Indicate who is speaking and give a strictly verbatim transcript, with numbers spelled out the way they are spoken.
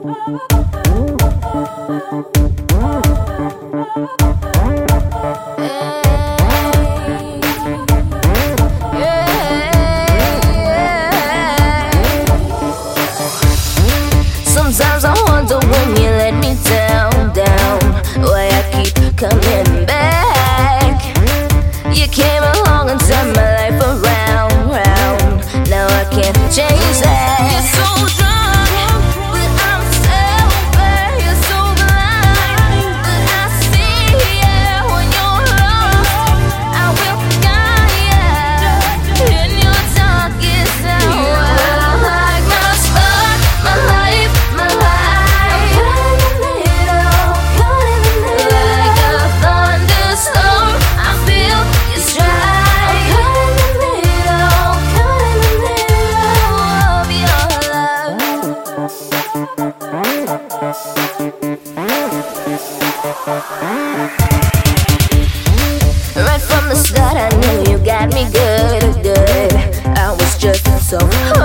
Speaker 1: Sometimes I wonder when you let me down, down, why I keep coming back. You came along and turned my life around, round. Now I can't change that. You're so drunk, but I'm sober. You're so blind, but I see you. When you're lost, I will guide you in your darkest hour. Like my spark, my life, my life. Caught in the middle, caught in the middle. Like a thunderstorm, I feel your strike. Caught in the middle, caught in the middle of your love. Right from the start, I knew you got me good, good. I was just so